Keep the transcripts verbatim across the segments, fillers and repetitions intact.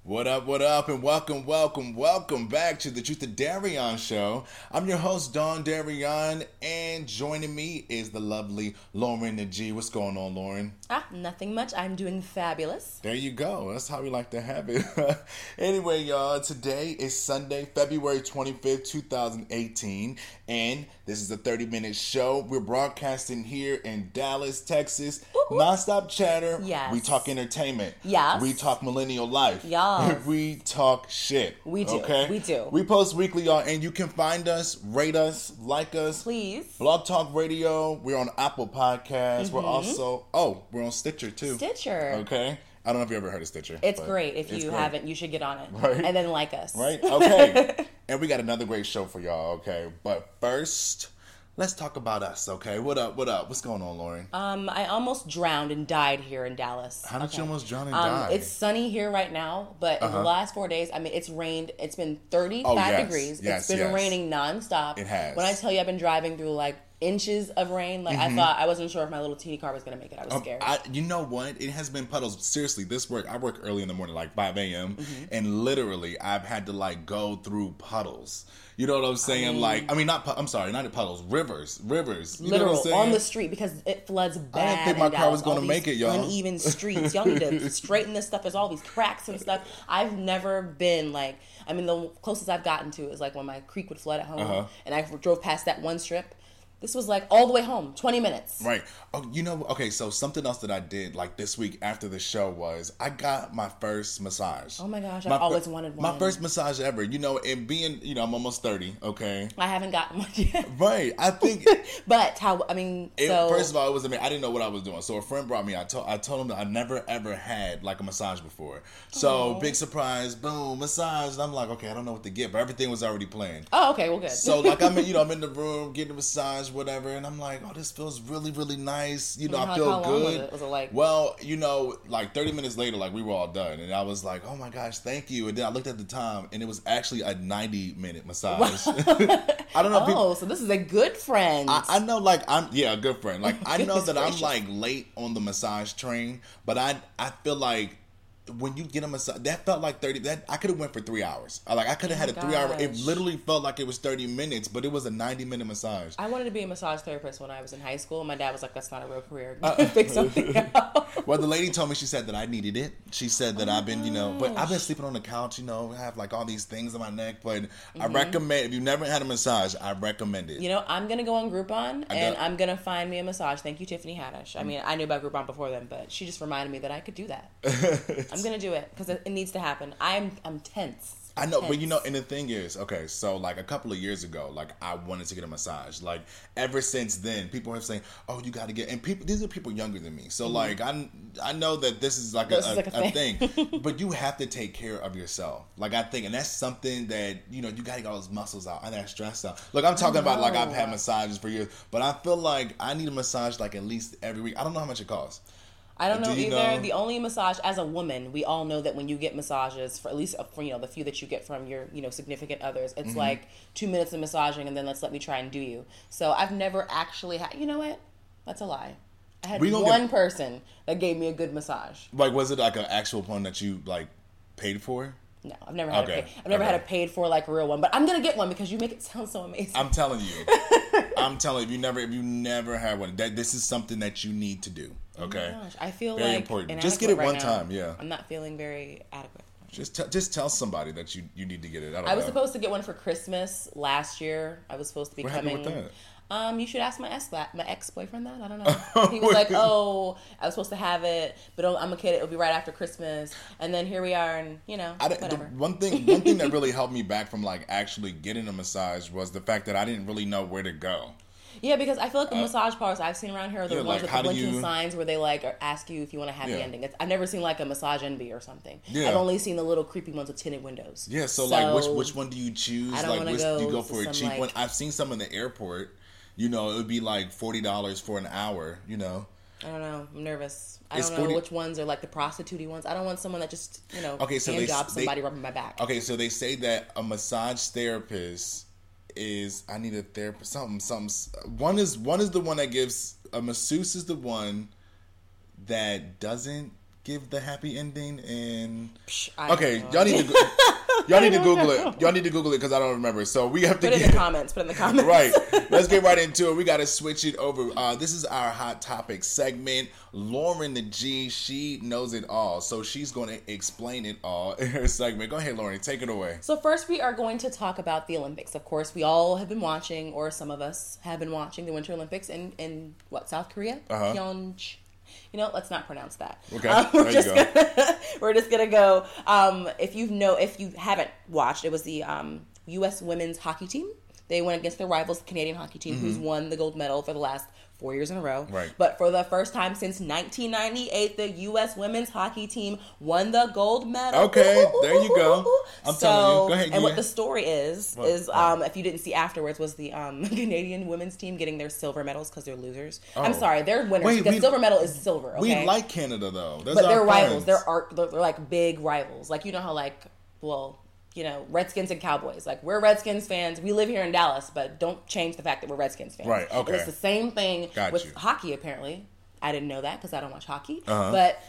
What up, what up, and welcome, welcome, welcome back to the Truth of Darion Show. I'm your host, Don Darion, and joining me is the lovely Lauren the G. What's going on, Lauren? Ah, nothing much. I'm doing fabulous. There you go. That's how we like to have it. Anyway, y'all, today is Sunday, February twenty-fifth, twenty eighteen, and this is a thirty-minute show. We're broadcasting here in Dallas, Texas. Ooh, ooh. Non-stop chatter. Yes. We talk entertainment. Yes. We talk millennial life. Yes. We talk shit. We do. Okay? We do. We post weekly, y'all, and you can find us, rate us, like us. Please. Blog Talk Radio. We're on Apple Podcasts. Mm-hmm. We're also, oh, we're on Stitcher, too. Stitcher. Okay? I don't know if you ever heard of Stitcher. It's great. If you great. haven't, you should get on it. Right? And then like us. Right? Okay. And we got another great show for y'all, okay? But first, let's talk about us, okay? What up? What up? What's going on, Lauren? Um, I almost drowned and died here in Dallas. How did okay. you almost drown and um, die? It's sunny here right now, but uh-huh. in the last four days, I mean, it's rained. It's been thirty-five oh, yes. degrees. Yes, it's been yes. raining nonstop. It has. When I tell you I've been driving through, like, inches of rain, like mm-hmm. I thought, I wasn't sure if my little teeny car was gonna make it. I was um, scared. I, you know what? It has been puddles. Seriously, this work. I work early in the morning, like five a.m. Mm-hmm. and literally, I've had to like go through puddles. You know what I'm saying? I mean, like, I mean, not. I'm sorry, not puddles. Rivers, rivers. You literal know what I'm saying? on the street because it floods bad. I didn't think my car was going to make it, y'all. Uneven streets. Y'all need to straighten this stuff. There's all these cracks and stuff. I've never been like. I mean, the closest I've gotten to is like when my creek would flood at home, uh-huh. and I drove past that one strip. This was like all the way home, twenty minutes. Right. Oh, you know, okay, so something else that I did like this week after the show was I got my first massage. Oh my gosh, my I've always fir- wanted one. My first massage ever. You know, and being, you know, I'm almost thirty, okay? I haven't gotten one yet. Right. I think. But how, I mean, it, so. First of all, it was, I mean, I didn't know what I was doing. So a friend brought me, I told, I told him that I never ever had like a massage before. So Aww. Big surprise, boom, massage. And I'm like, okay, I don't know what to get, but everything was already planned. Oh, okay, well, good. So like I'm in, you know, I'm in the room getting a massage, whatever, and I'm like, oh, this feels really, really nice. You know, how, I feel how good. Long was it? Was it like? Well, you know, like thirty minutes later, like we were all done, and I was like, oh my gosh, thank you. And then I looked at the time, and it was actually a ninety minute massage. I don't know. Oh, people, so this is a good friend. I, I know, like I'm, yeah, a good friend. Like I know that gracious. I'm like late on the massage train, but I, I feel like. When you get a massage, that felt like thirty. That I could have went for three hours. Like I could have oh had a three hour. It literally felt like it was thirty minutes, but it was a ninety minute massage. I wanted to be a massage therapist when I was in high school. My dad was like, "That's not a real career. Uh, Pick something else." Well, the lady told me, she said that I needed it. She said that oh I've been, you know, but I've been sleeping on the couch. You know, I have like all these things on my neck. But mm-hmm. I recommend if you've never had a massage, I recommend it. You know, I'm gonna go on Groupon and I'm gonna find me a massage. Thank you, Tiffany Haddish. I mean, I knew about Groupon before then, but she just reminded me that I could do that. I'm gonna do it because it needs to happen. I'm I'm tense. I know, tense. But you know, and the thing is, okay, so like a couple of years ago, like I wanted to get a massage. Like ever since then, people have saying, "Oh, you got to get." And people, these are people younger than me, so mm-hmm. like I, I know that this is like, this a, is like a, a thing, thing. But you have to take care of yourself. Like I think, and that's something that you know you got to get all those muscles out and that stress out. Look, I'm talking about like I've had massages for years, but I feel like I need a massage like at least every week. I don't know how much it costs. I don't know Do either. Know? The only massage, as a woman, we all know that when you get massages, for at least for you know the few that you get from your you know significant others, it's mm-hmm. like two minutes of massaging and then let's let me try and do you. So I've never actually had. You know what? That's a lie. I had one get... person that gave me a good massage. Like, was it like an actual one that you like paid for? No, I've never had okay. a paid, I've never okay. had a paid for like real one, but I'm gonna get one because you make it sound so amazing. I'm telling you, I'm telling you, if you never, if you never had one, that this is something that you need to do. Okay, oh my gosh, I feel very like important. Just get it right one now. time. Yeah, I'm not feeling very adequate. Just t- just tell somebody that you, you need to get it. I, don't I was know. supposed to get one for Christmas last year. I was supposed to be what coming. happened with that? Um, you should ask my ex my ex boyfriend that. I don't know. He was like, "Oh, I was supposed to have it, but I'm a kid. It'll be right after Christmas." And then here we are, and you know, I, whatever. The, one thing, one thing that really helped me back from like actually getting a massage was the fact that I didn't really know where to go. Yeah, because I feel like the uh, massage parlors I've seen around here are the yeah, ones like, with how the do blinking you... signs where they like ask you if you want a happy yeah. ending. It's, I've never seen like a massage envy or something. Yeah. I've only seen the little creepy ones with tinted windows. Yeah, so, so like which which one do you choose? I don't like which go do you go for a some, cheap like... one? I've seen some in the airport. You know, it would be like forty dollars for an hour. You know. I don't know. I'm nervous. I It's don't know forty which ones are like the prostitute-y ones. I don't want someone that just, you know, okay, so hand they, jobs somebody they, rubbing my back. Okay, so they say that a massage therapist is I need a therapist. Something, something. One is one is the one that gives a masseuse is the one that doesn't give the happy ending? And Psh, I okay, y'all need to go- y'all need to Google it. Y'all need to Google it because I don't remember. So we have to put it get, in the comments. Put it in the comments. Right. Let's get right into it. We got to switch it over. Uh, this is our hot topic segment. Lauren the G, she knows it all, so she's going to explain it all in her segment. Go ahead, Lauren. Take it away. So first, we are going to talk about the Olympics. Of course, we all have been watching, or some of us have been watching the Winter Olympics in in what South Korea, Uh-huh. Pyeongchang. You know, let's not pronounce that. Okay, Um, we're there just you go. Gonna, we're just gonna go. Um, if you know, if you haven't watched, it was the um, U S women's hockey team. They went against their rivals, the Canadian hockey team, mm-hmm. who's won the gold medal for the last four years in a row. Right. But for the first time since nineteen ninety-eight, the U S women's hockey team won the gold medal. Okay, there you go. I'm so, telling you. Go ahead. And what yeah. the story is, What? is um, if you didn't see afterwards, was the um, Canadian women's team getting their silver medals because they're losers. Oh. I'm sorry, they're winners Wait, because we- silver medal is silver. Okay? We like Canada though. Those but are they're our rivals. friends. They're art. They're, they're like big rivals. Like you know how like well. You know, Redskins and Cowboys. Like, we're Redskins fans. We live here in Dallas, but don't change the fact that we're Redskins fans. Right, okay. And it's the same thing Got with you. hockey, apparently. I didn't know that because I don't watch hockey. Uh-huh. But,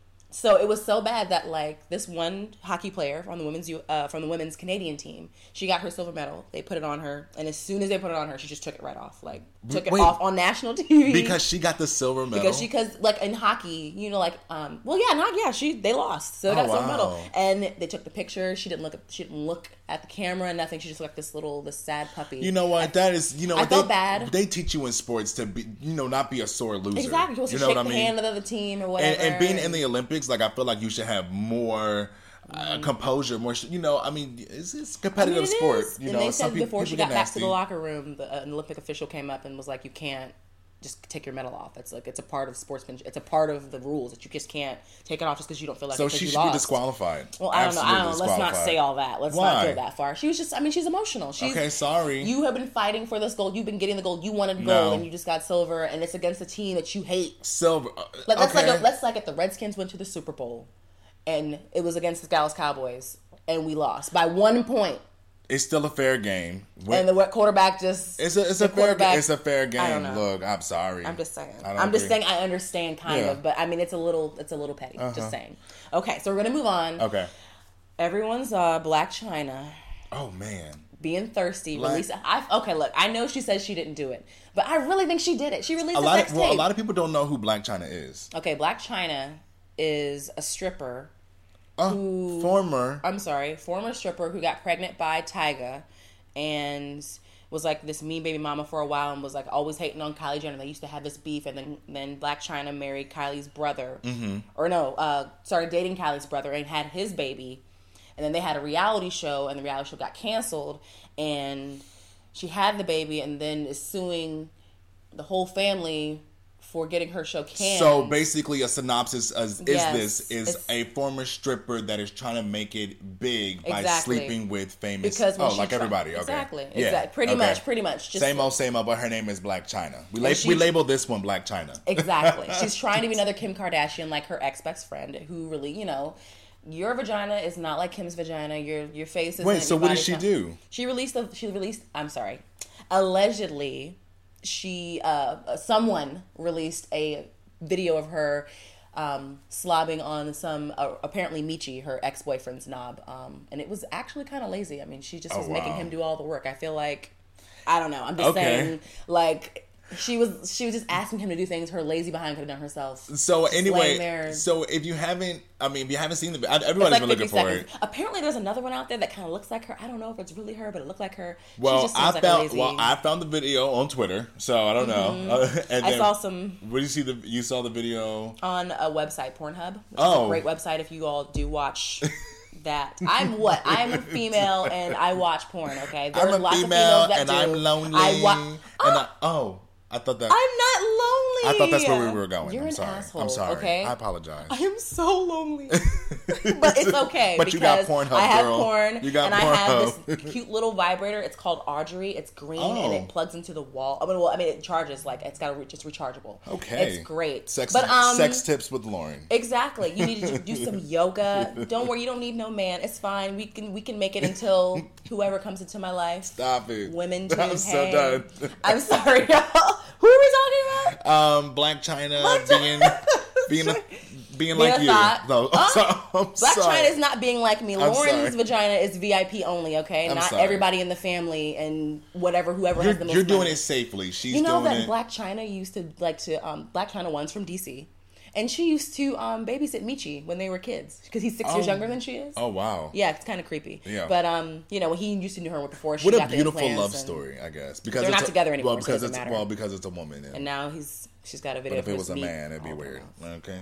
so it was so bad that, like, this one hockey player from the women's uh, from the women's Canadian team, she got her silver medal. They put it on her, and as soon as they put it on her, she just took it right off. Like, took it Wait. off on national T V. Because she got the silver medal. Because she, because like in hockey, you know, like, um, well, yeah, not yeah, she they lost, so they got Oh, a silver wow. medal, and they took the picture. She didn't look, at, she didn't look at the camera, nothing. She just looked like this little, this sad puppy. You know what? That is, you know, I what? felt they, bad. They teach you in sports to be, you know, not be a sore loser. Exactly, you're supposed You to know shake what I the mean? hand of the other team or whatever. And, and being in the Olympics, like I feel like you should have more uh, composure, more. You know, I mean, it's, it's a competitive I mean, it sport. is. You and know, they some said people, before people she get got back to nasty. the locker room, the, uh, an Olympic official came up and was like, "You can't just take your medal off. It's like it's a part of sportsmanship. It's a part of the rules that you just can't take it off just because you don't feel like." So it 'cause she you should lost. be disqualified. Well, I don't know. I don't know. Absolutely Let's not disqualified. say all that. Let's Why? not go that far. She was just, I mean, she's emotional. She's, Okay, sorry. You have been fighting for this gold. You've been getting the gold. You wanted gold No. and you just got silver, and it's against a team that you hate. Silver. Uh, Like, let's, okay. like, let's like if the Redskins went to the Super Bowl and it was against the Dallas Cowboys and we lost by one point. It's still a fair game. When- And the what quarterback just it's a it's the a fair quarterback- it's a fair I don't game. know. Look, I'm sorry. I'm just saying. I don't I'm just agree. saying I understand kind Yeah. of, but I mean it's a little it's a little petty. Uh-huh. Just saying. Okay, so we're gonna move on. Okay. Everyone's uh Black China Oh man. being thirsty. Black- Release. I okay. Look, I know she says she didn't do it, but I really think she did it. She released A a, lot sex of well, a tape. lot of people don't know who Black China is. Okay, Black China is a stripper. Uh, Who- former. I'm sorry, former stripper who got pregnant by Tyga and was like this mean baby mama for a while and was like always hating on Kylie Jenner. They used to have this beef, and then then Black China married Kylie's brother, mm-hmm. or no, uh, started dating Kylie's brother and had his baby, and then they had a reality show, and the reality show got canceled, and she had the baby, and then is suing the whole family for getting her show canned. So basically, a synopsis is, is Yes, this is it's- a former stripper that is trying to make it big by Exactly. sleeping with famous. Because when oh, she like tri- everybody. Okay. Exactly. Yeah. Exactly. Pretty Okay. much. Pretty much. Just Same old, same old. But her name is Black China. We lab- she- we label this one Black China. Exactly. She's trying to be another Kim Kardashian, like her ex best friend, who really, you know, your vagina is not like Kim's vagina. Your your face is. Wait, so what did she do? She released the. She released. I'm sorry. Allegedly, she uh someone released a video of her um slobbing on some uh, apparently Michi, her ex boyfriend's knob, um and it was actually kind of lazy. I mean, she just Oh, was making wow. him do all the work. I feel like I don't know. I'm just Okay. saying, like. She was she was just asking him to do things her lazy behind could have done herself. So Just laying anyway, there. so if you haven't, I mean, if you haven't seen the, It's everybody's like been looking fifty for seconds. it. Apparently, there's another one out there that kind of looks like her. I don't know if it's really her, but it looked like her. she Well, just seems I like a found lazy. well, I found the video on Twitter, so I don't know. Uh, and I then, saw some What did you see? The you saw the video? on a website, Pornhub, which is Oh. a great website if you all do watch that. I'm what? I'm a female and I watch porn. Okay, there I'm are a lots female of females that and do. I'm lonely. I wa- and I, oh, I thought that. I'm not lonely. I thought that's where we were going. You're I'm an sorry. asshole. I'm sorry. Okay, I apologize. I am so lonely. But it's okay. But you got because Pornhub, I have girl. porn, You got and I have Pornhub. this cute little vibrator. It's called Audrey. It's green and Oh. it plugs into the wall. I mean, well, I mean, it charges like it's got a re- just rechargeable. Okay. it's great. Sex, but um, sex tips with Lauren. exactly. You need to do some yoga. Don't worry, you don't need no man. It's fine. We can we can make it until whoever comes into my life. Stop it. Women too. I'm so hey. done. I'm sorry, y'all. Who are we talking about? Um, Black China Blac being Chyna. being a, being, being like a you. thought. No, I'm, Huh? sorry. I'm Black sorry. China is not being like me. I'm Lauren's sorry. vagina is V I P only, okay? I'm Not sorry. everybody in the family and whatever, whoever You're, has the most you're doing money. it safely. She's You know doing that it. Black China used to like to um, Black China one's from D C, and she used to um, babysit Michi when they were kids because he's six Oh. years younger than she is. Oh wow. Yeah, it's kind of creepy. Yeah. But um, you know, he used to know her before she What a got the beautiful implants love and- story, I guess. Because They're it's not a- together anymore, Well, so it because doesn't it's matter. well because it's a woman. Yeah. And now he's she's got a But video. if of it his was a meat man, it'd be all weird. Okay.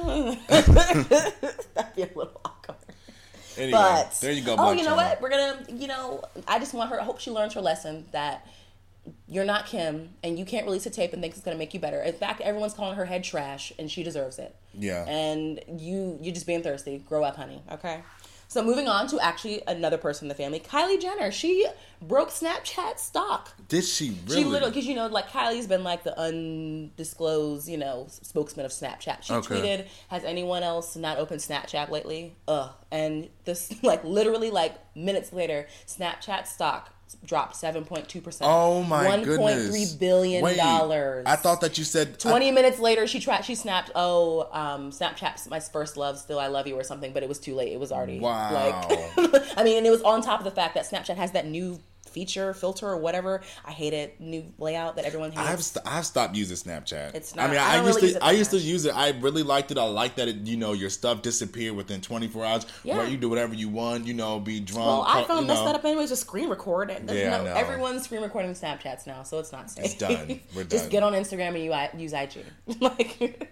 That'd be a little awkward. Anyway, But there you go. oh, Black you know China. what? We're gonna, you know, I just want her. I hope she learns her lesson that you're not Kim, and you can't release a tape and think it's gonna make you better. In fact, everyone's calling her head trash, and she deserves it. Yeah. And you, you're just being thirsty. Grow up, honey. Okay. So moving on to actually another person in the family, Kylie Jenner. She broke Snapchat stock. Did she really? She literally, because you know, like Kylie's been like the undisclosed, you know, spokesman of Snapchat. She Okay. tweeted, "Has anyone else not opened Snapchat lately?" Ugh. And this, like, literally, like minutes later, Snapchat stock dropped seven point two percent. Oh my goodness! one point three billion dollars. Wait, I thought that you said Twenty I, minutes later, she tra- she snapped, "Oh, um, Snapchat's my first love, still I love you," or something. But it was too late. It was already Wow. like, I mean, and it was on top of the fact that Snapchat has that new feature, filter, or whatever. I hate it. New layout that everyone hates. I've st- I've stopped using Snapchat. It's I not- mean, I I, don't used really to use it I that used to much. use it. I really liked it. I like that it, you know, your stuff disappeared within twenty-four hours. Yeah. Where you do whatever you want. You know, be drunk. well, call- iPhone you does know. that up anyways. Just screen record it. There's Yeah, I no- know. everyone's screen recording Snapchats now, so it's not safe. It's done. We're Just done. get on Instagram and you I- use I G. Like,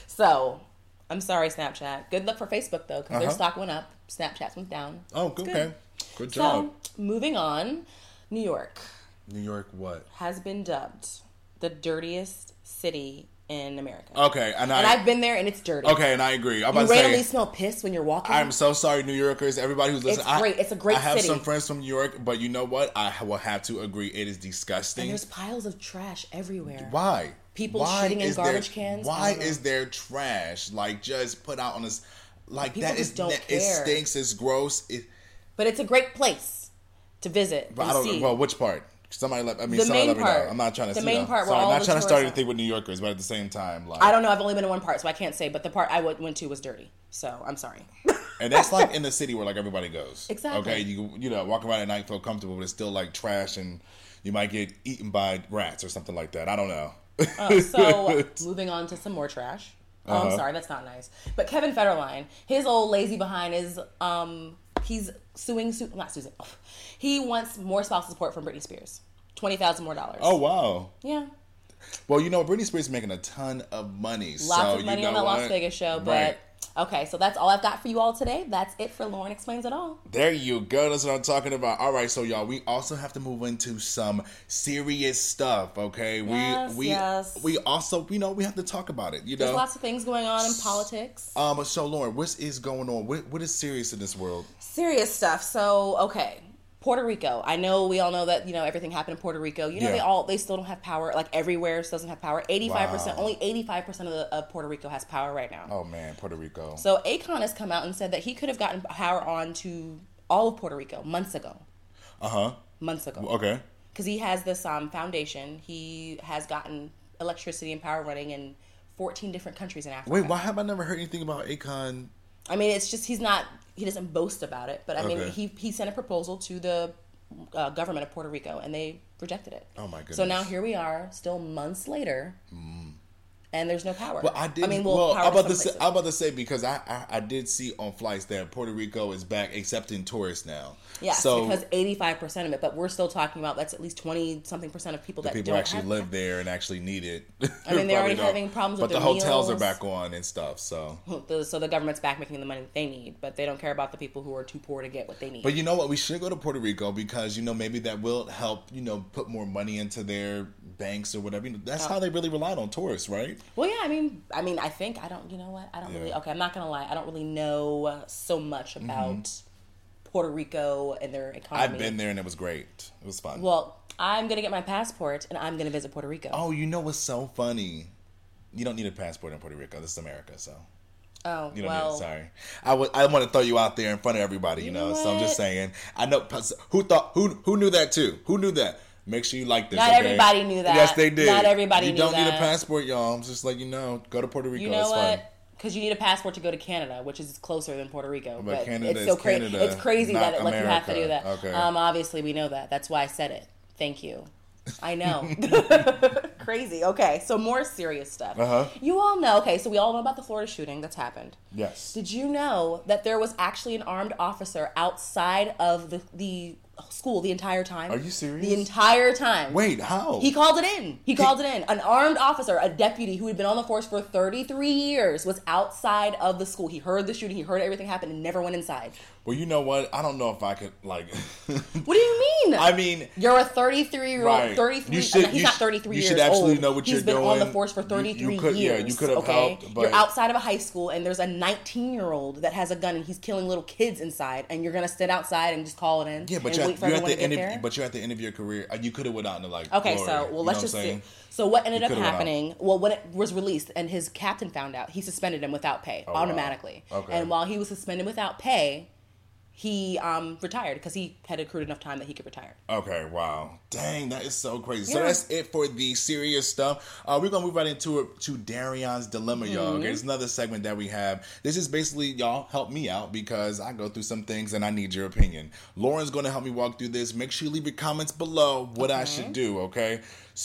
so I'm sorry, Snapchat. Good luck for Facebook though, because their Uh-huh. stock went up. Snapchat's went down. Oh, It's okay. good. Good job. So moving on, New York New York, what? has been dubbed the dirtiest city in America. Okay, and I. And I've been there, and it's dirty. okay, and I agree. I'm You about to randomly say. smell piss when you're walking. I'm so sorry, New Yorkers. Everybody who's listening. It's great. I, It's a great I have city. some friends from New York, but you know what? I will have to agree. It is and disgusting. there's piles of trash everywhere. Why? People Why shitting in is garbage there, cans? I Why don't know. is there trash like just put out on this? Like People that is just don't that- care. It stinks. It's gross. It, But it's a great place to visit but and I don't see. know. Well, which part? Somebody let. I mean, The somebody main let me part. know. I'm not trying to. The you main know, part where Sorry, all I'm not the trying to start tourists are. anything with New Yorkers, but at the same time, like I don't know. I've only been in one part, so I can't say. But the part I went went to was dirty. So I'm sorry. And that's like in the city where like everybody goes. Exactly. Okay, you you know walk around at night feel comfortable, but it's still like trash, and you might get eaten by rats or something like that. I don't know. Uh, so moving on to some more trash. Oh, I'm Uh-huh. sorry, that's not nice. But Kevin Federline, his old lazy behind is um he's suing, su- not Susan. Oh, he wants more spousal support from Britney Spears, twenty thousand more dollars. Oh wow. yeah, Well, you know Britney Spears is making a ton of money. lots so of money you on know that Las what? Vegas show. But Right. okay, so that's all I've got for you all today. That's it for Lauren Explains It All. There you go. That's what I'm talking about. All right, so y'all, we also have to move into some serious stuff. Okay, Yes, we we yes. we also you know we have to talk about it. You There's know. lots of things going on in politics. Um. So Lauren, what is going on? What what is serious in this world? Serious stuff. So, okay. Puerto Rico. I know we all know that, you know, everything happened in Puerto Rico. You know, Yeah. they all they still don't have power. Like everywhere still doesn't have power. eighty-five percent Wow. only eighty-five percent of, the, of Puerto Rico has power right now. Oh man, Puerto Rico. So Akon has come out and said that he could have gotten power on to all of Puerto Rico months ago. Uh huh. Months ago. Okay. Because he has this um, foundation. He has gotten electricity and power running in fourteen different countries in Africa. Wait, why have I never heard anything about Akon? I mean, it's just he's not. He doesn't boast about it, but I mean, Okay. he he sent a proposal to the uh, government of Puerto Rico, and they rejected it. Oh my goodness. So now here we are, still months later, and there's no power. Well, I did. I mean, well, well, power I'm about to to some say. places. I'm about to say because I, I I did see on flights that Puerto Rico is back accepting tourists now. Yes, So because eighty-five percent of it, but we're still talking about that's at least twenty something percent of people the that people don't actually have live there and actually need it. I mean, they're already Probably don't. having problems but with the their hotels are meals. back on and stuff. So, The- So the government's back making the money that they need, but they don't care about the people who are too poor to get what they need. but you know what? We should go to Puerto Rico because you know maybe that will help. You know, put more money into their banks or whatever. You know, that's Oh. how they really relied on tourists, right? Well, yeah, I mean, I mean, I think I don't. You know what? I don't Yeah. really. Okay, I'm not gonna lie. I don't really know uh, so much about Puerto Rico and their economy. I've been there and it was great. It was fun. Well, I'm gonna get my passport and I'm gonna visit Puerto Rico. oh, you know what's so funny? You don't need a passport in Puerto Rico. This is America, so. Oh, You don't well, need it. Sorry, I would. I want to throw you out there in front of everybody. You, You know, know so I'm just what? saying. I know who thought who who knew that too. Who knew that? Make sure you like this. Not okay? everybody knew that. Yes, they did. Not everybody You knew don't need a that. passport, y'all. I'm just like you know, go to Puerto Rico. you know it's what? fun. Because you need a passport to go to Canada, which is closer than Puerto Rico. But But, Canada it's so is crazy. Canada, It's crazy not that it, like you have to do that. America. Okay. Um, obviously, we know that. That's why I said it. Thank you. I know. Crazy. Okay, so more serious stuff. Uh-huh. You all know. Okay, so we all know about the Florida shooting that's happened. Yes. Did you know that there was actually an armed officer outside of the the school the entire time? Are you serious? The entire time. Wait, how? He called it in. He called it in. An armed officer, a deputy who had been on the force for thirty-three years, was outside of the school. He heard the shooting. He heard everything happen and never went inside. Well, you know what? I don't know if I could, like... What do you mean? I mean... You're a thirty-three-year-old, Right. thirty-three... You should- I mean, he's you not sh- thirty-three you years should absolutely old. know what He's you're been on the doing. force for You- you thirty-three could- yeah, years. you could have okay? helped, but- You're outside of a high school, and there's a nineteen-year-old that has a gun, and he's killing little kids inside, and you're going to sit outside and just call it in Yeah, but and you're, wait at, for you're at everyone the to get end of, there? but you're at the end of your career. Uh, You could have went out into like Okay, glory, so you well, know let's what just I'm see. saying? So what ended You up could've went out. happening? Well, when it was released and his captain found out, he suspended him without pay Oh, wow. automatically. Okay. And while he was suspended without pay, he um, retired because he had accrued enough time that he could retire. Okay, wow. Dang, that is so crazy. So Yeah. that's it for the serious stuff. Uh, we're going to move right into it to Darion's Dilemma, y'all. Mm-hmm. Okay, it's another segment that we have. This is basically, y'all, help me out because I go through some things and I need your opinion. Lauren's going to help me walk through this. Make sure you leave your comments below what I should do, okay?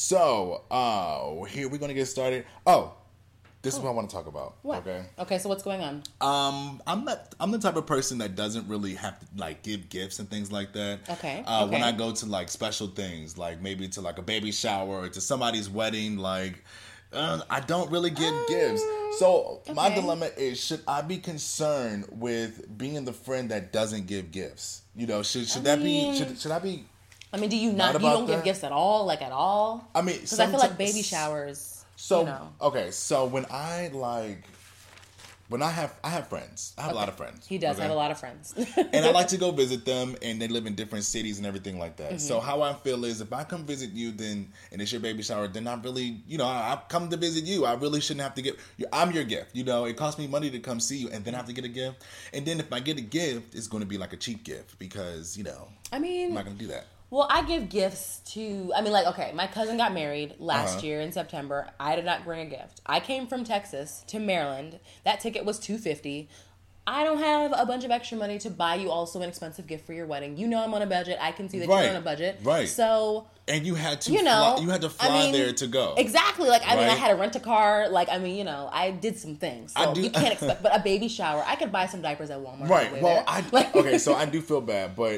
So, uh, here we're going to get started. Oh, this is what I want to talk about. What? Okay. Okay, so what's going on? Um, I'm not. I'm the type of person that doesn't really have to like give gifts and things like that. Okay, Uh, When okay. I go to like special things, like maybe to like a baby shower or to somebody's wedding, like uh, I don't really give gifts. So my okay. dilemma is: should I be concerned with being the friend that doesn't give gifts? You know, should should I that mean- be? Should should I be? I mean, do you Not not? You about don't give that? gifts at all, like at all? I mean, Because I feel like someti- baby showers. So you know. okay, so when I like. When I have, I have friends. I have a lot of friends. He does okay? have a lot of friends. And I like to go visit them, and they live in different cities and everything like that. Mm-hmm. So how I feel is, if I come visit you, then and it's your baby shower, then I really, you know, I, I come to visit you. I really shouldn't have to get. I'm your gift. You know, it costs me money to come see you, and then I have to get a gift. And then if I get a gift, it's going to be like a cheap gift because you know I mean, I'm not going to do that. well, I give gifts to, I mean, like, okay, my cousin got married last Uh-huh. year in September. I did not bring a gift. I came from Texas to Maryland. That ticket was two hundred fifty dollars. I don't have a bunch of extra money to buy you also an expensive gift for your wedding. You know I'm on a budget. I can see that Right. you're on a budget. Right. So, And you had to, you know, fly, you had to fly I mean, there to go. Exactly. Like, I mean, I Right. had to rent a car. Like, I mean, you know, I did some things. So I do- you can't expect, but a baby shower, I could buy some diapers at Walmart. on the Right. way Well, there. I Like- okay. So I do feel bad, but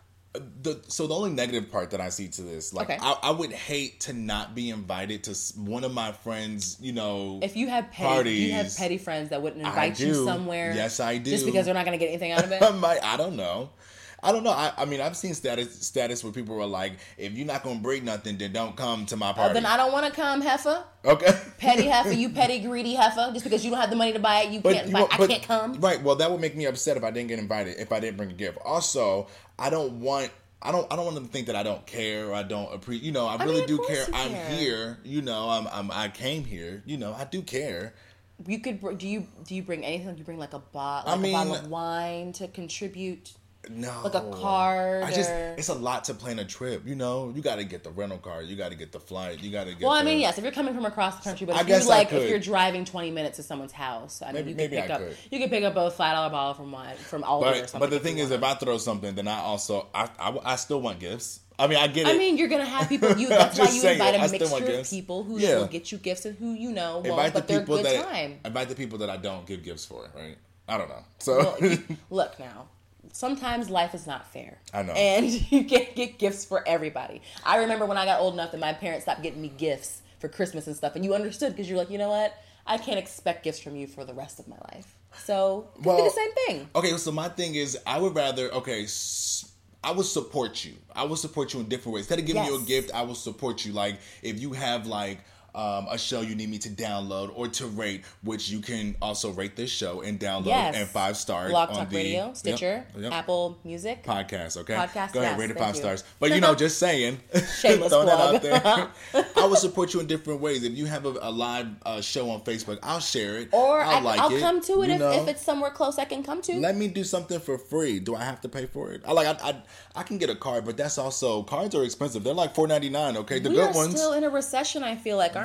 the so the only negative part that I see to this, like, Okay. I, I would hate to not be invited to s- one of my friends. You know, If you have petty, you have Parties. petty friends that wouldn't I invite you do. somewhere. Yes, I do. Just because they're not going to get anything out of it. I might. I don't know. I don't know. I, I mean, I've seen status status where people were like, "If you're not gonna bring nothing, then don't come to my Uh, party." then I don't want to come, heifer. okay. Petty heifer, you petty greedy heifer. Just because you don't have the money to buy it, you can't. you Buy, know, I but- can't come. Right. Well, that would make me upset if I didn't get invited. If I didn't bring a gift. Also, I don't want. I don't. I don't want them to think that I don't care or I don't appreciate. You know, I, really mean, of do course care. you I'm care. here. You know, I'm, I'm. I came here. You know, I do care. You could. br- Do you? Do you bring anything? Do you bring like a bottle, I like a bottle mean- of wine to contribute? No, Like a card I just. or- It's a lot to plan a trip. You know, you got to get the rental car. You got to get the flight. You got to get. Well, I the, mean, yes. If you're coming from across the country, but I if guess you I like, could. if you're driving twenty minutes to someone's house, I mean, Maybe- you could maybe pick I up. could. You could pick up a five dollar bottle from wine from Aldi or But something. but the if thing you is, if want. I throw something, then I also I I, I still want gifts. I mean, I get it. I mean, you're gonna have people. You I'm that's why just you saying, invite I a still want mixture of gifts. people who Yeah. will get you gifts and who you know won't, invite the but they're people good that time. invite the people that I don't give gifts for. Right? I don't know. So Well, you- look now. Sometimes life is not fair. I know. And you can't get gifts for everybody. I remember when I got old enough that my parents stopped getting me gifts for Christmas and stuff, and you understood because you're like, you know what? I can't expect gifts from you for the rest of my life. So it could Well, be the same thing. okay, so my thing is, I would rather okay. S- I would support you. I will support you in different ways. Instead of giving you a Yes. gift, I will support you. Like if you have like um, a show you need me to download or to rate, which you can also rate this show and download Yes. and five stars Blog on Talk the Radio, Yep, Stitcher, yep. Apple Music. Podcast, okay? Podcast, Go ahead, yes, rate it thank five you. stars. But you know, just saying, Shameless throwing plug. that out there. I will support you in different ways. If you have a, a live uh, show on Facebook, I'll share it. Or I'll I, like I'll it, come to it you if, know? if it's somewhere close I can come to. Let me do something for free. Do I have to pay for it? I like I I, I can get a card, but that's also cards are expensive. They're like four ninety nine. Okay, the we good are ones. still in a recession, I feel like, aren't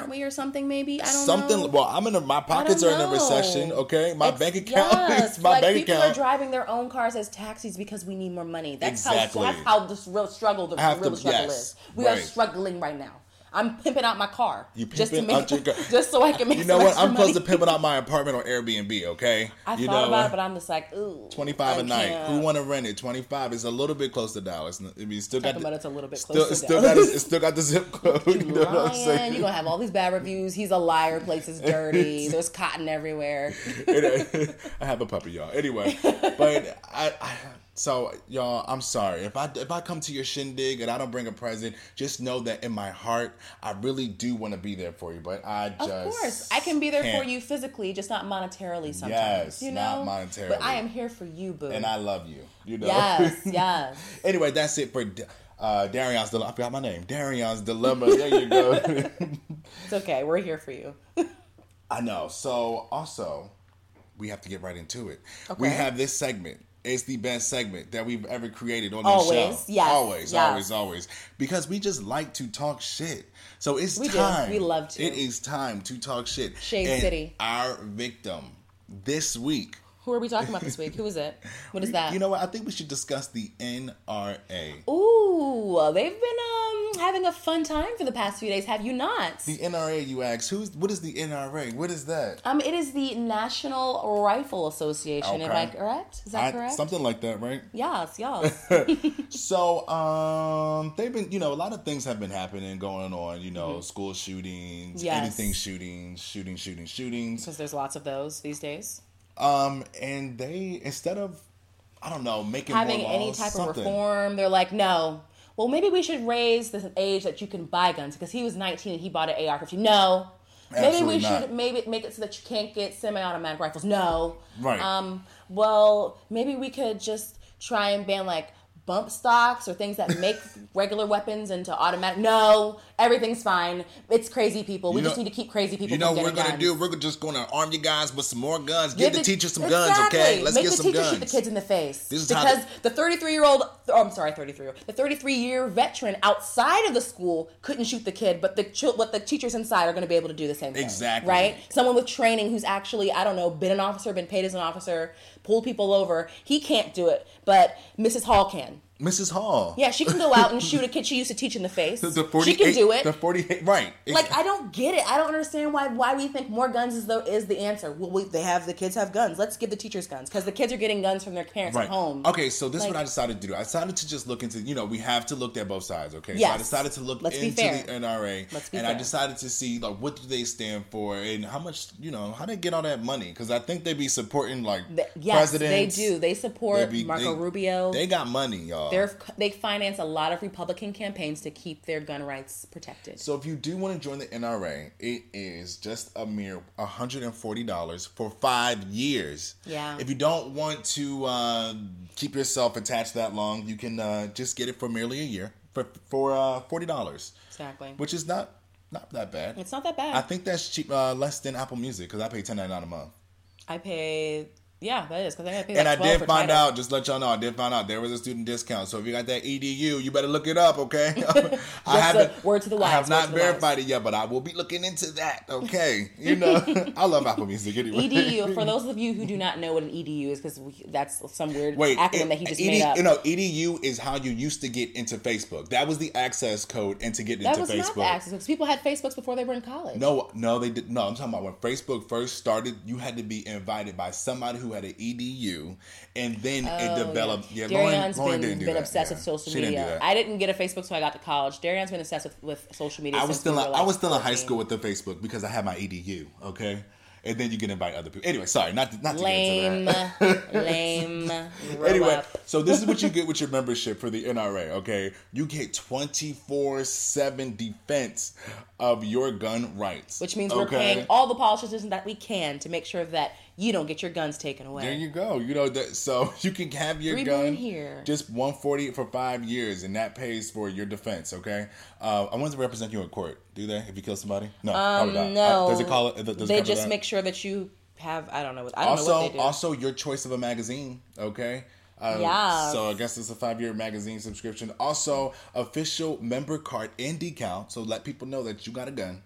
aren't we, or something? Maybe I don't something. know. Well, I'm in a, my pockets are in a recession. Okay, my it's, bank account. Yes, my like bank people account. are driving their own cars as taxis because we need more money. That's exactly. how. That's how this real struggle. The real to, struggle yes, is. We right. are struggling right now. I'm pimping out my car. You just to pimping make, out your car. Just so I can make. You know some what? I'm money. close to pimping out my apartment on Airbnb. Okay. I you thought know, about it, but I'm just like, ooh. twenty-five I a night. can't. Who want to rent it? twenty-five is a little bit close to Dallas. I mean, still got. Talking the, about it's a little bit still, close to still Dallas. got. It still got the zip code. You, you know lying. what I'm saying? You're gonna have all these bad reviews. He's a liar. Place is dirty. There's cotton everywhere. I have a puppy, y'all. Anyway, but I, I. So, y'all, I'm sorry. If I if I come to your shindig and I don't bring a present, just know that in my heart, I really do want to be there for you. But I just Of course. I can be there can't. for you physically, just not monetarily sometimes. Yes, you know? not monetarily. But I am here for you, boo. And I love you. You know? Yes, yes. Anyway, that's it for uh, Darion's Dilemma. I forgot my name. Darion's Dilemma. There you go. It's okay. We're here for you. I know. So, also, we have to get right into it. Okay. We have this segment. It's the best segment that we've ever created on this Always, show. yes, Always, yes. always, always. Because we just like to talk shit. So it's We do. time. We love to. It is time to talk shit. Shade and City. Our victim this week. Who are we talking about this week? Who is it? What is that? You know what? I think we should discuss the N R A. Ooh, they've been um having a fun time for the past few days. Have you not? The N R A, you ask. Who's? What is the N R A? What is that? Um, it is the National Rifle Association. Am I Okay. correct? Is that I- correct? Something like that, right? Yes, yes. So, um, they've been, you know, a lot of things have been happening, going on, you know, Mm-hmm. school shootings, Yes. anything shootings, shooting, shooting, shootings. Because there's lots of those these days. Um, and they, instead of, I don't know, making Having more any laws, type something. of reform, they're like, no. Well, maybe we should raise the age that you can buy guns because he was nineteen and he bought an A R fifteen. No. Maybe Absolutely we not. should maybe make it so that you can't get semi-automatic rifles. No. Right. Um. Well, maybe we could just try and ban like bump stocks or things that make regular weapons into automatic. No, everything's fine. It's crazy people. We You know- just need to keep crazy people. You know from what we're getting gonna guns. do? We're just gonna arm you guys with some more guns. Give, the, the- teachers some exactly. guns, okay? Let's Make get the some teachers guns. shoot the kids in the face. This is how because the thirty-three-year-old, oh, I'm sorry, thirty-three-year-old, the thirty-three-year veteran outside of the school couldn't shoot the kid, but the chil- what the teachers inside are going to be able to do the same thing. Exactly. Right? Someone with training who's actually, I don't know, been an officer, been paid as an officer, pulled people over. He can't do it, but Missus Hall can. Missus Hall. Yeah, she can go out and shoot a kid she used to teach in the face. The, the she can do it. The forty-eight, right. Like, I don't get it. I don't understand why why we think more guns is the is the answer. Well, we, they have the kids have guns. Let's give the teachers guns because the kids are getting guns from their parents Right. at home. Okay, so this is Like- what I decided to do. I decided to just look into, you know, we have to look at both sides, okay? So Yes. I decided to look Let's be into fair. the N R A. Let's be and I fair. decided to see, like, what do they stand for and how much, you know, how they get all that money? Because I think they be supporting, like, Th- yes, presidents. they do. They support They be- Marco they- Rubio. They got money, y'all. They're, they finance a lot of Republican campaigns to keep their gun rights protected. So if you do want to join the N R A, it is just a mere one hundred forty dollars for five years. Yeah. If you don't want to uh, keep yourself attached that long, you can uh, just get it for merely a year for for uh, forty dollars. Exactly. Which is not not that bad. It's not that bad. I think that's cheap, uh, less than Apple Music because I pay ten ninety-nine a month. I pay, yeah, that is because I pay And like I twelve did for find Tidal. out, just let y'all know, I did find out there was a student discount. So if you got that E D U, you better look it up, okay? I What's haven't, the- word to the wise, I have word not to the verified wise. it yet, but I will be looking into that, okay? You know, I love Apple Music anyway. E D U, for those of you who do not know what an E D U is, because that's some weird Wait, acronym it- that he just E D, made up. You know, E D U is how you used to get into Facebook. That was the access code and to get that into was Facebook. not the access, because people had Facebooks before they were in college. No, no, they did. No, I'm talking about when Facebook first started. You had to be invited by somebody who had an E D U, and then Oh, it developed. Yeah, yeah. Lauren, Darion's Lauren been, didn't do been that. obsessed Yeah. with social She didn't do media. that. I didn't get a Facebook till I got to college. Darion's been obsessed with, with social media. I was since still we in, were, like, I was still in high fourteen. school with the Facebook because I had my E D U. Okay, and then you can invite other people. Anyway, sorry, not to, not to Lame, get into that. lame. Grow Anyway, up. so this is what you get with your membership for the N R A, okay? You get twenty-four seven defense of your gun rights. Which means we're okay? paying all the politicians that we can to make sure that you don't get your guns taken away. There you go. You know that, so you can have your Three gun billion here. just one forty for five years, and that pays for your defense. Okay. Uh, I want to represent you in court. Do they? If you kill somebody? No. Um, probably not. no. Uh, does it call it? Does it they cover just that? make sure that you have. I don't know. What, I don't also, know what they do. also your choice of a magazine. Okay. Uh, Yes. So I guess it's a five-year magazine subscription. Also, official member card and decal. So let people know that you got a gun.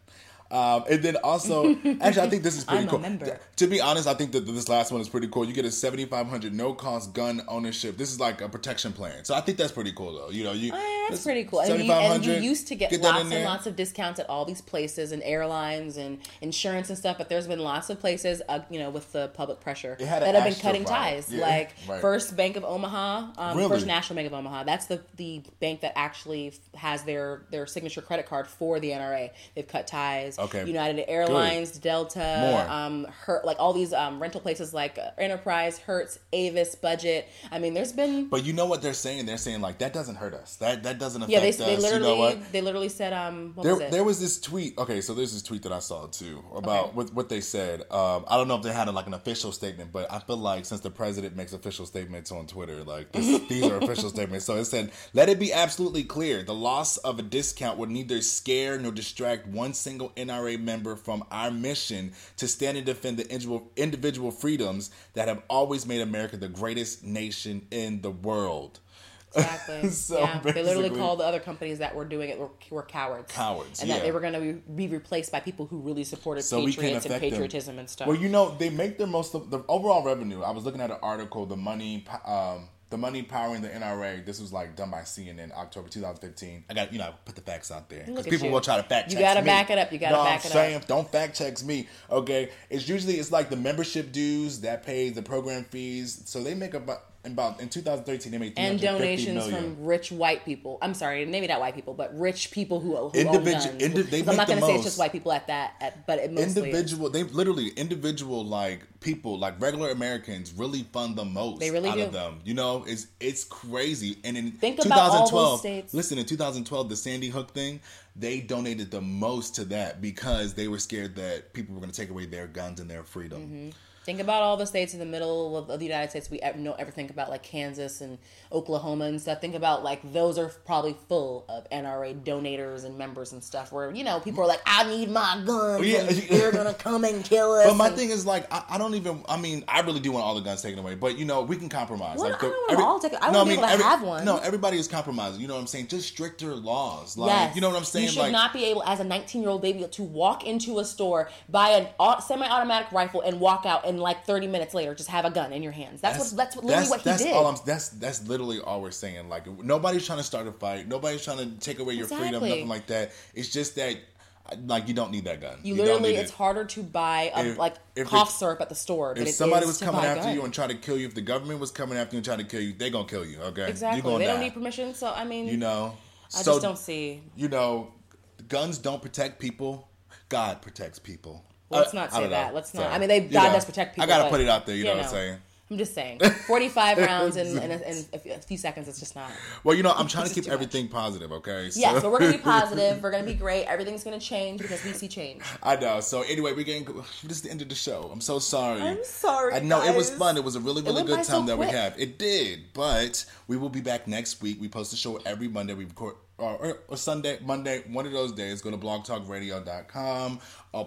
Um, and then also, actually, I think this is pretty I'm a cool. member. To be honest, I think that this last one is pretty cool. You get a seventy-five hundred no-cost gun ownership. This is like a protection plan. So I think that's pretty cool, though. You know, you Oh, yeah, that's pretty cool. And you, and you used to get, get lots and lots of discounts at all these places and airlines and insurance and stuff. But there's been lots of places, uh, you know, with the public pressure that have been cutting ties. Yeah. Like right. First Bank of Omaha, um, really? First National Bank of Omaha. That's the the bank that actually has their their signature credit card for the N R A. They've cut ties. Okay. United Airlines, Good. Delta, More. um, Her- like all these um, rental places like Enterprise, Hertz, Avis, Budget. I mean, there's been. But you know what they're saying? They're saying like that doesn't hurt us. That that doesn't affect yeah, they, us. they literally, you know what? They literally said, um, what there, was it? There was this tweet. Okay, so there's this tweet that I saw too about okay. what, what they said. Um, I don't know if they had like an official statement, but I feel like since the president makes official statements on Twitter, like this, these are official statements. So it said, "Let it be absolutely clear: the loss of a discount would neither scare nor distract one single N R A member from our mission to stand and defend the individual, individual freedoms that have always made America the greatest nation in the world." Exactly. so yeah, they literally called the other companies that were doing it were, were cowards. Cowards, and yeah. that they were going to be replaced by people who really supported so patriots and patriotism them. and stuff. Well, you know, they make their most of the overall revenue. I was looking at an article, the money, um, the money powering the N R A. This was like done by C N N, October twenty fifteen. I got you know put the facts out there because people you. will try to fact check. You got to me. back it up. You got to no, back I'm it saying, up. Don't fact check me. Okay, it's usually it's like the membership dues that pays the program fees. So they make about. About in two thousand thirteen, they made and donations from rich white people. I'm sorry, maybe not white people, but rich people who, who Individu- own guns. Indi- they I'm not going to say it's just white people at that, at, but it mostly individual. Is. They literally individual like people, like regular Americans, really fund the most. They really out do. Of them. You know, it's it's crazy. And in Think twenty twelve, about all those states. Listen, in two thousand twelve, the Sandy Hook thing, they donated the most to that because they were scared that people were going to take away their guns and their freedom. Mm-hmm. Think about all the states in the middle of, of the United States we ever, don't ever think about, like Kansas and Oklahoma and stuff. Think about, like, those are probably full of N R A donators and members and stuff where, you know, people are like, I need my guns yeah. and they're going to come and kill us. But my and, thing is, like, I, I don't even, I mean, I really do want all the guns taken away. But, you know, we can compromise. Well, like, I the, don't want every, all taken. I no, want I mean, people to every, have one. No, everybody is compromising. You know what I'm saying? Just stricter laws. Like, yes. You know what I'm saying? You should like, not be able, as a nineteen-year-old baby, to walk into a store, buy a semi-automatic rifle, and walk out in, like, thirty minutes later, just have a gun in your hands. That's, that's what that's what, literally that's, what he that's did. All I'm, that's that's literally all we're saying. Like, nobody's trying to start a fight. Nobody's trying to take away your exactly. freedom. Nothing like that. It's just that, like, you don't need that gun. You, you literally, it. it's harder to buy a, if, like if cough it, syrup at the store. If than somebody it was is coming to buy after gun. you and trying to kill you, if the government was coming after you and trying to kill you, they gonna kill you. Okay, exactly. You're they die. don't need permission. So I mean, you know, I so, just don't see. You know, guns don't protect people. God protects people. Let's not say that. Let's not. So, I mean, they God know, does protect people. I gotta but, put it out there. You, you know, know what I'm saying? I'm just saying. forty-five rounds in, in, a, in a few seconds. It's just not. Well, you know, I'm trying to keep everything much. positive. Okay. So. Yeah. So we're gonna be positive. We're gonna be great. Everything's gonna change because we see change. I know. So anyway, we're getting. This is the end of the show. I'm so sorry. I'm sorry. I know guys. it was fun. It was a really really good time so that quick. we had. It did. But we will be back next week. We post the show every Monday. We record. Or, or Sunday, Monday, one of those days, go to blog talk radio dot com.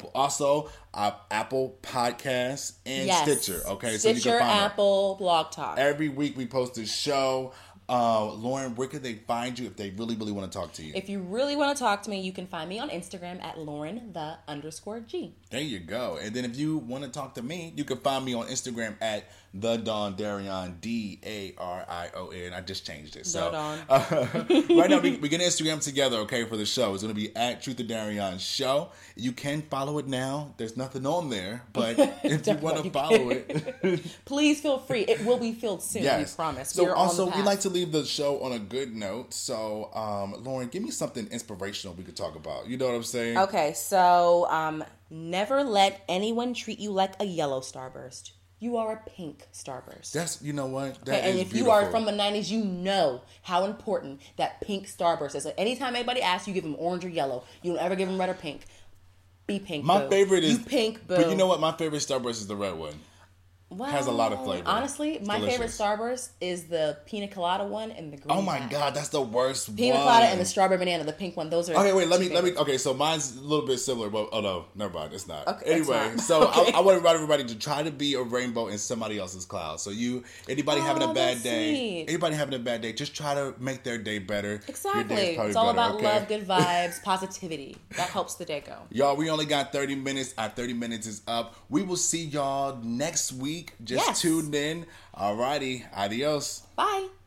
Also, uh, Apple Podcasts and yes. Stitcher. Okay, Stitcher, so you can find Apple, it. Blog Talk. Every week we post a show. Uh, Lauren, where can they find you if they really, really want to talk to you? If you really want to talk to me, you can find me on Instagram at Lauren the underscore G. There you go. And then if you want to talk to me, you can find me on Instagram at the Don Darion, D A R I O N. I just changed it. So Don. Uh, right now we we get Instagram together, okay, for the show. It's going to be at Truth of Darion Show. You can follow it now. There's nothing on there, but if you want to follow it, please feel free. It will be filled soon. Yes. We promise. So We're also, on the we like to leave the show on a good note. So, um, Lauren, give me something inspirational we could talk about. You know what I'm saying? Okay, so um, never let anyone treat you like a yellow starburst. You are a pink starburst. That's, you know what? That okay, and is if beautiful. you are from the nineties, you know how important that pink starburst is. So anytime anybody asks you, give them orange or yellow. You don't ever give them red or pink. Be pink. My boo. favorite is you pink. Boo. But you know what? My favorite starburst is the red one. Well, has a lot of flavor. Honestly, it's my delicious. favorite Starburst is the pina colada one and the green. Oh my one. god, that's the worst Pina one. colada and the strawberry banana, the pink one. Those are okay. Wait, let me two let me. favorites. Okay, so mine's a little bit similar, but oh no, never mind, it's not. Okay, it's anyway, not. so Okay. I, I want everybody to try to be a rainbow in somebody else's cloud. So you, anybody Oh, having a bad that's day, sweet. anybody having a bad day, just try to make their day better. Your day is Exactly. probably It's all better, about okay? love, good vibes, positivity. That helps the day go. Y'all, we only got thirty minutes. Our thirty minutes is up. We will see y'all next week. Just Yes. tune in. Alrighty. Adios. Bye.